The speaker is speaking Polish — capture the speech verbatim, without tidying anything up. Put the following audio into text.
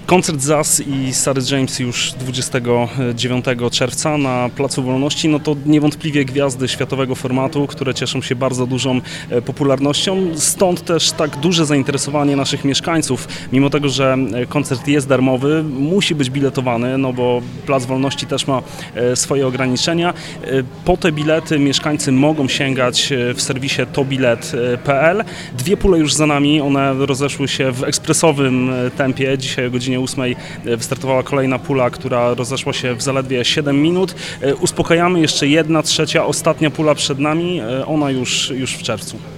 Koncert Zaz i Sary James już dwudziestego dziewiątego czerwca na Placu Wolności, no to niewątpliwie gwiazdy światowego formatu, które cieszą się bardzo dużą popularnością, stąd też tak duże zainteresowanie naszych mieszkańców. Mimo tego, że koncert jest darmowy, musi być biletowany, no bo Plac Wolności też ma swoje ograniczenia. Po te bilety mieszkańcy mogą sięgać w serwisie to bilet kropka p l. Dwie pule już za nami, one rozeszły się w ekspresowym tempie. Dzisiaj o godzinie ósmej wystartowała kolejna pula, która rozeszła się w zaledwie siedem minut. Uspokajamy, jeszcze jedna trzecia, ostatnia pula przed nami, ona już, już w czerwcu.